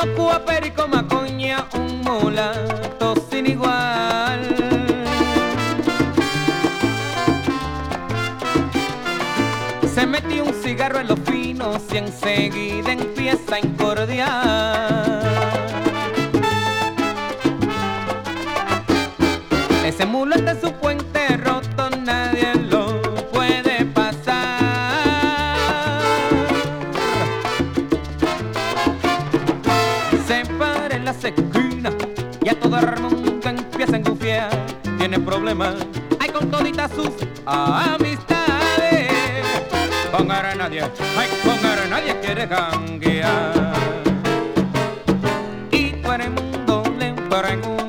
Cuba, perico, macoña, un mulato sin igual. Se metió un cigarro en los finos y enseguida empieza a incordiar. Ese mulato es su puente roto, nadie lo puede pasar. Se para en las esquinas y a todo el mundo empieza a engufiar. Tiene problemas, hay con toditas sus amistades. Con ahora nadie, ay, con ahora nadie quiere janguear. Y todo el mundo le pregunta